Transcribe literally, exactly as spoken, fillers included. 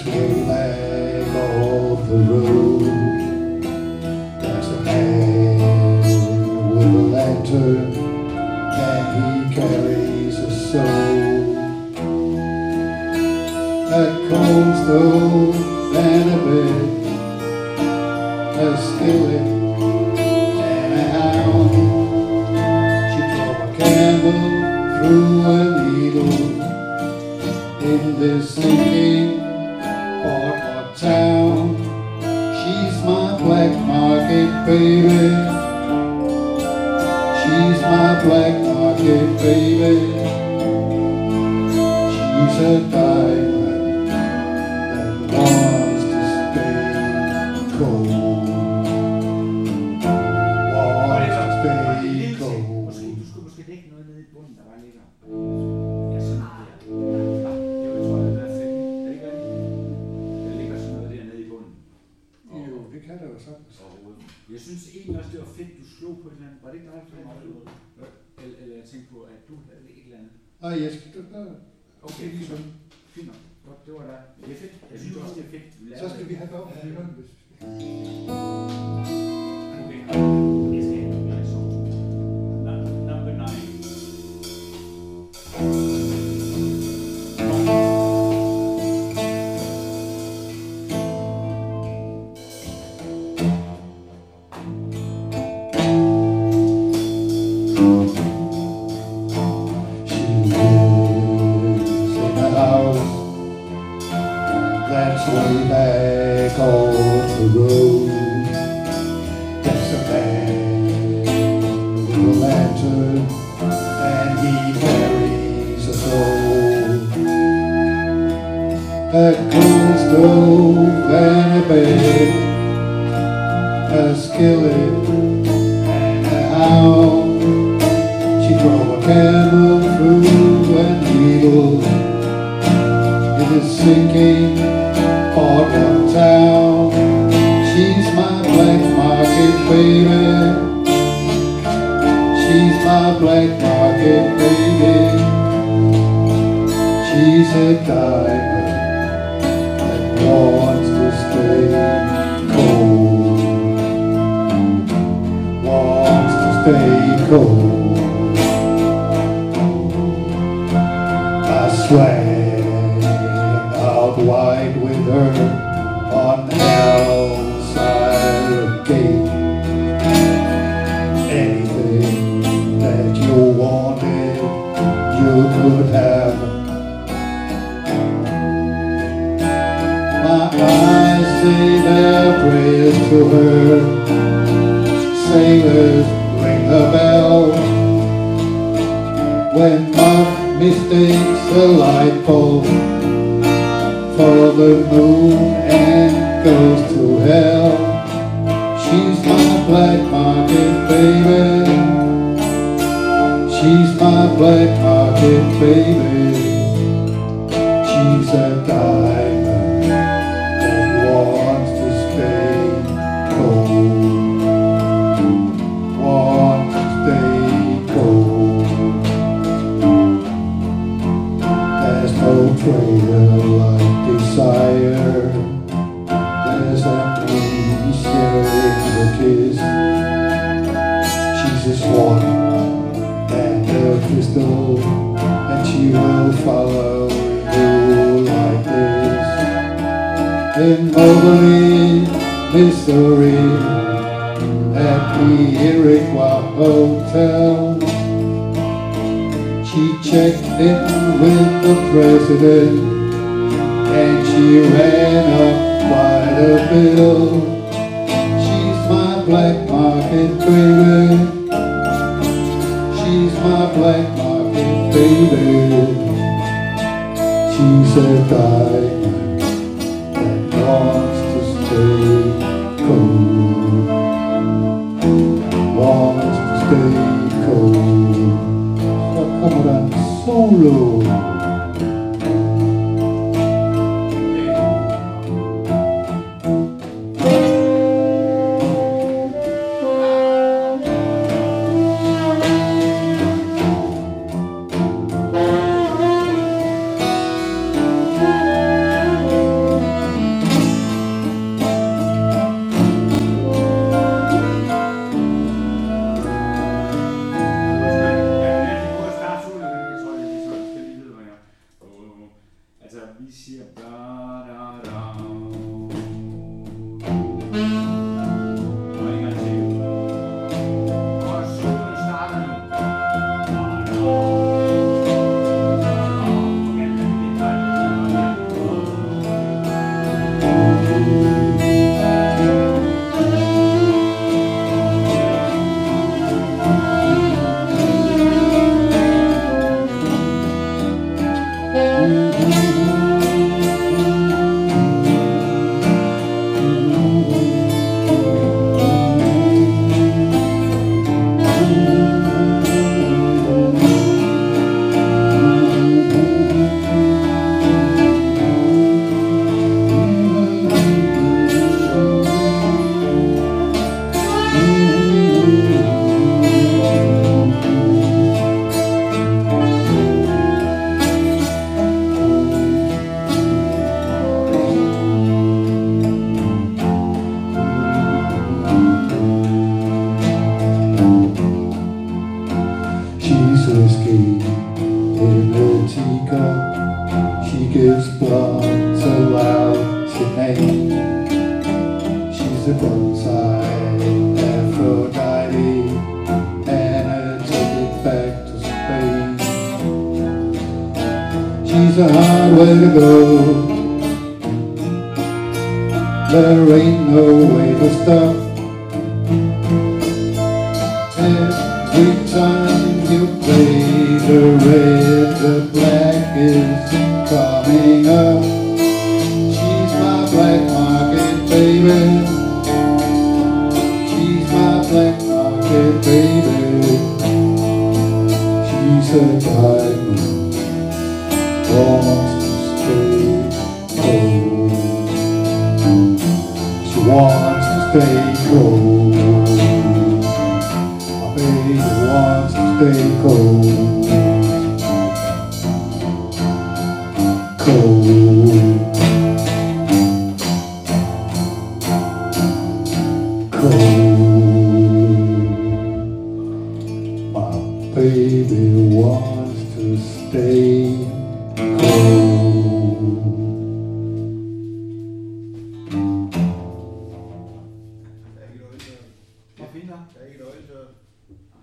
That's way back off the road. There's a man with a lantern, and he carries a soul. A cold stove and a bed, a skillet and a hound. She drove a camel through a needle in this sinking port of town. She's my black market baby. She's my black market baby. She's a diamond that wants to stay cold. Wants to stay cold. Måske, du skulle måske lægge noget nede i bunden, der bare ligger. Ja, sådan der. Ja, jeg tror, det er fedt. Er det ikke rigtigt? Der ligger sådan noget dernede i bunden. Jo, det kan der jo sagtens. Jeg synes egentlig også, det var fedt, du slog på et eller andet. Var det ikke dig, der slog? Eller, eller jeg tænkte på, at du havde et eller andet. Nej, jeg skal du gøre. Okay, fint nok. Fint nok. Godt, det var der. Det er fedt. Jeg synes også, det er fedt. Så skal vi have det op i hånden, hvis vi skal. Okay, jeg skal have noget så. Number nine. That's way back off the road. There's a man with a lantern, and he carries a soul. A cool stove and a bed, a skillet and a hound. She drove a camel through a needle in a sinking port of town. She's my black market baby. She's my black market baby. She's a diamond that wants to stay cold. Wants to stay cold. I swam out wide with her on hell's side gate. Anything that you wanted, you could have. My eyes say their prayers to her. Sailors ring the bell when love mistakes a light pole for the moon and goes to hell. She's my black market baby. She's my black market baby. She's a diamond that wants to stay cold. Wants to stay cold. There's no trader like desire. There's empty sharing the kiss. She's a swan and a crystal, and she will follow you like this. In Moberly, Missouri, at the Iroquois Hotel, she checked in with the president, and she ran up quite a bill. She's my black market baby. She's my black market baby. She's a diamond that wants to stay cold. Wants to stay cold. Cameron Solo. Altså, vi siger da da da. Og en gang til. Og solen starter nu. She gives blood to loud tonight. She's a bonsai Aphrodite and a ticket back to Spain. She's a hard way to go. There ain't no way to stop. Every time you play the red, the black is coming up. She's my black market baby. She's my black market baby. She's a diamond, wants to stay cold. She wants to stay cold. My baby wants to stay cold. Cold. Cold. My baby wants to stay cold. Hvor fint, da? Der er ikke et øje, så